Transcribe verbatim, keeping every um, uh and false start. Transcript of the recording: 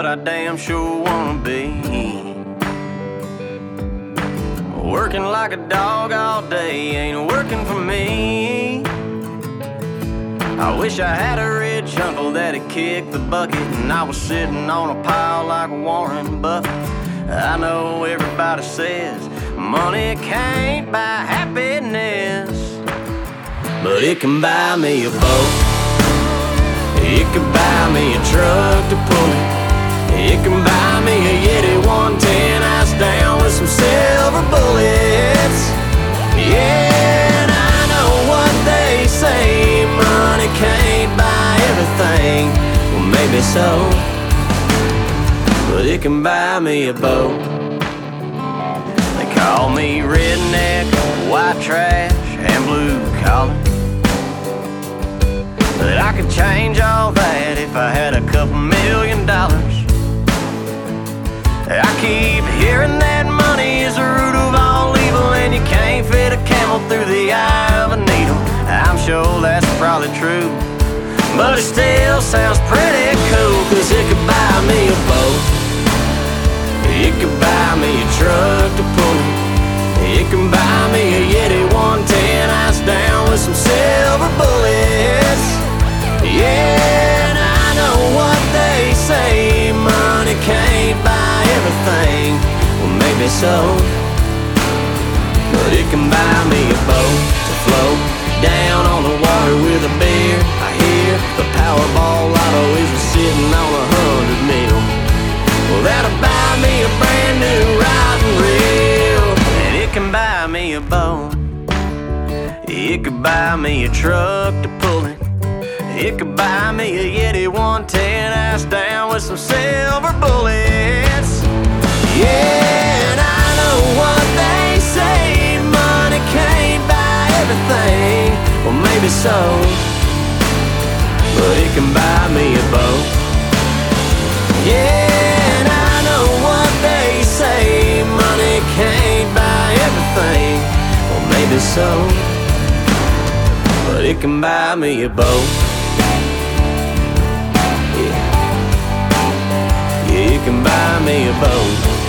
I damn sure wanna be. Working like a dog all day ain't working for me. I wish I had a rich uncle that'd kick the bucket and I was sitting on a pile like Warren Buffett. I know everybody says money can't buy happiness, but it can buy me a boat. It can buy me a truck to pull it. It can buy me a Yeti one ten ice down with some silver bullets. Yeah, and I know what they say, money can't buy everything. Well, maybe so, but it can buy me a boat. They call me redneck, white trash, and blue collar, but I could change all that if I had a couple million dollars. I keep hearing that money is the root of all evil, and you can't fit a camel through the eye of a needle. I'm sure that's probably true, but it still sounds pretty cool, cause it could buy me a boat. It could buy me a truck to pull it. It can buy me a Yeti one ten ice down with some silver bullets. Yeah, and I know what they say, money can't buy everything. Well, maybe so, but it can buy me a boat to float down on the water with a beer. I hear the Powerball lotto is sitting on a hundred mil. Well, that'll buy me a brand new rod and reel. And it can buy me a boat. It could buy me a truck to pull it. It could buy me a Yeti one ten ice down with some silver bullets. Yeah, and I know what they say, money can't buy everything. Well, maybe so, but it can buy me a boat. Yeah, and I know what they say, money can't buy everything. Well, maybe so, but it can buy me a boat. Yeah, yeah, it can buy me a boat.